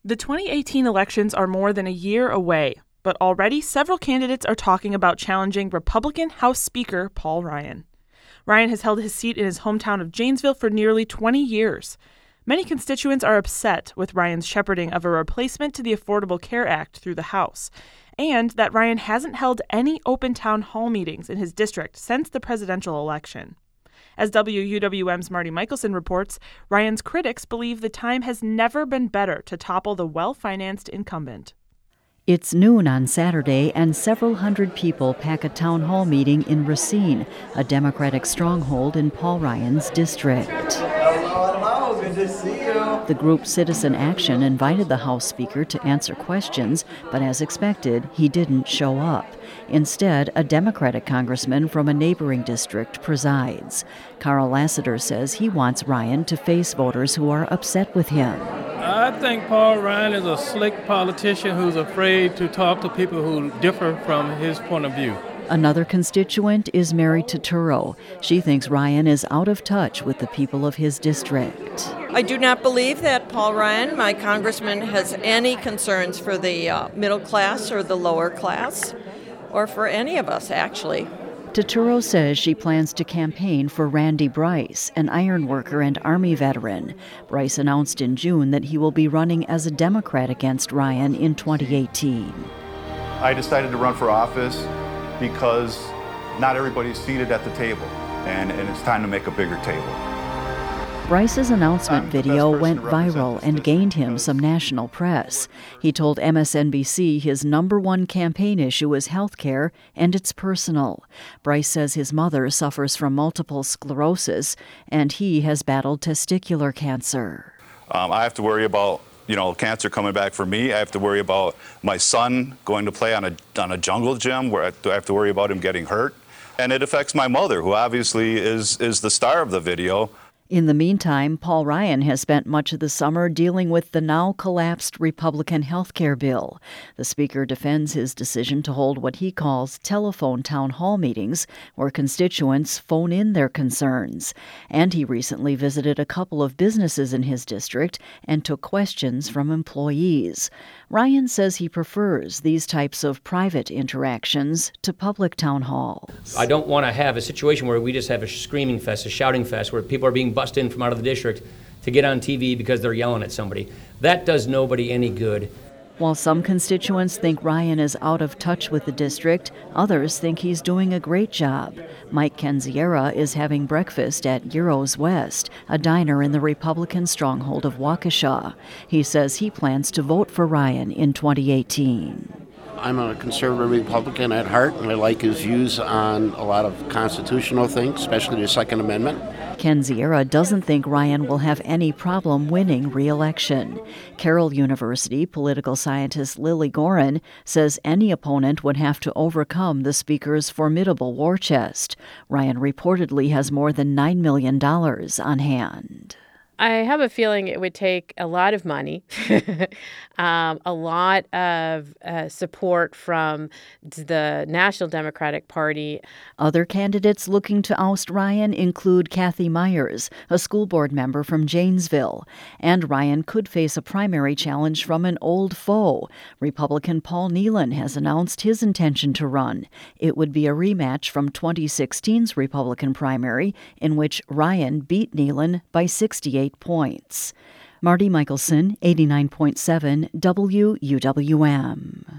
The 2018 elections are more than a year away, but already several candidates are talking about challenging Republican House Speaker Paul Ryan. Ryan has held his seat in his hometown of Janesville for nearly 20 years. Many constituents are upset with Ryan's shepherding of a replacement to the Affordable Care Act through the House, and that Ryan hasn't held any open town hall meetings in his district since the presidential election. As WUWM's Marty Michelson reports, Ryan's critics believe the time has never been better to topple the well-financed incumbent. It's noon on Saturday, and several hundred people pack a town hall meeting in Racine, a Democratic stronghold in Paul Ryan's district. Hello, good to see you. The group Citizen Action invited the House Speaker to answer questions, but as expected, he didn't show up. Instead, a Democratic congressman from a neighboring district presides. Carl Lassiter says he wants Ryan to face voters who are upset with him. I think Paul Ryan is a slick politician who's afraid to talk to people who differ from his point of view. Another constituent is Mary Turturro. She thinks Ryan is out of touch with the people of his district. I do not believe that Paul Ryan, my congressman, has any concerns for the middle class or the lower class, or for any of us, actually. Turturro says she plans to campaign for Randy Bryce, an iron worker and Army veteran. Bryce announced in June that he will be running as a Democrat against Ryan in 2018. I decided to run for office because not everybody's seated at the table, and it's time to make a bigger table. Bryce's announcement video went viral and gained him some national press. He told MSNBC his number one campaign issue is health care, and it's personal. Bryce says his mother suffers from multiple sclerosis, and he has battled testicular cancer. I have to worry about cancer coming back for me. I have to worry about my son going to play on a jungle gym where I have to worry about him getting hurt. And it affects my mother, who obviously is the star of the video. In the meantime, Paul Ryan has spent much of the summer dealing with the now-collapsed Republican health care bill. The Speaker defends his decision to hold what he calls telephone town hall meetings, where constituents phone in their concerns. And he recently visited a couple of businesses in his district and took questions from employees. Ryan says he prefers these types of private interactions to public town halls. I don't want to have a situation where we just have a screaming fest, a shouting fest, where people are being bused in from out of the district to get on TV because they're yelling at somebody. That does nobody any good. While some constituents think Ryan is out of touch with the district, others think he's doing a great job. Mike Kenziera is having breakfast at Euros West, a diner in the Republican stronghold of Waukesha. He says he plans to vote for Ryan in 2018. I'm a conservative Republican at heart, and I like his views on a lot of constitutional things, especially the Second Amendment. Kenziera doesn't think Ryan will have any problem winning re-election. Carroll University political scientist Lily Gorin says any opponent would have to overcome the Speaker's formidable war chest. Ryan reportedly has more than $9 million on hand. I have a feeling it would take a lot of money, a lot of support from the National Democratic Party. Other candidates looking to oust Ryan include Kathy Myers, a school board member from Janesville. And Ryan could face a primary challenge from an old foe. Republican Paul Nealon has announced his intention to run. It would be a rematch from 2016's Republican primary, in which Ryan beat Nealon by 68 points. Marty Michelson, 89.7 WUWM.